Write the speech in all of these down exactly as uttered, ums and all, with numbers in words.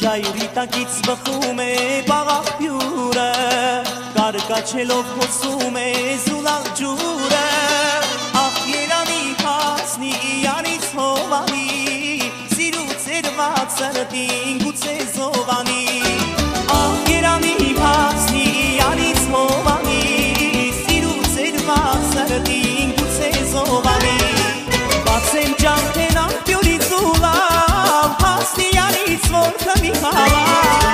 Ծայրի տակից բխում է բաղաղբյուրը, կարկաչելով հոսում է զուլալ ջուրը, ախ երանի հասնի իրանից հովանի, սիրուց երված սրտին գուցե զովանի, ախ երանի հասնի իրանից հովանի, սիրուց երված սրտին գուցե զովանի, բացեմ ճամփեն ամպյուրի զուլալ, հասնի իրանից որ քնի խաղալ,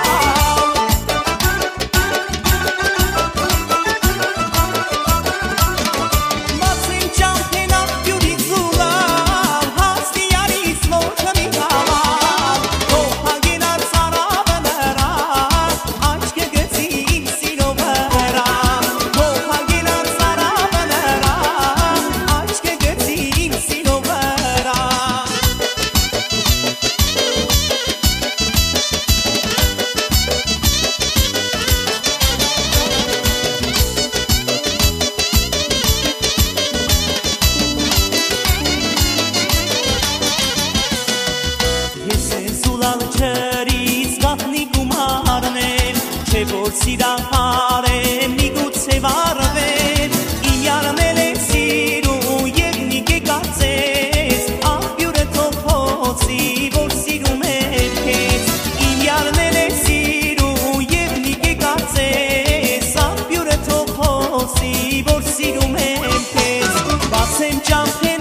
որ սիրահար եմ միգուցե վառվեմ, իմ յարմել է սիրում և նիգ է կարծես, աղբյուրը թող հոսի, որ սիրում եմ քեզ, իմ յարմել է սիրում և նիգ է կարծես, աղբյուրը թող հոսի, որ սիրում եմ քեզ, բացեմ ճամփեն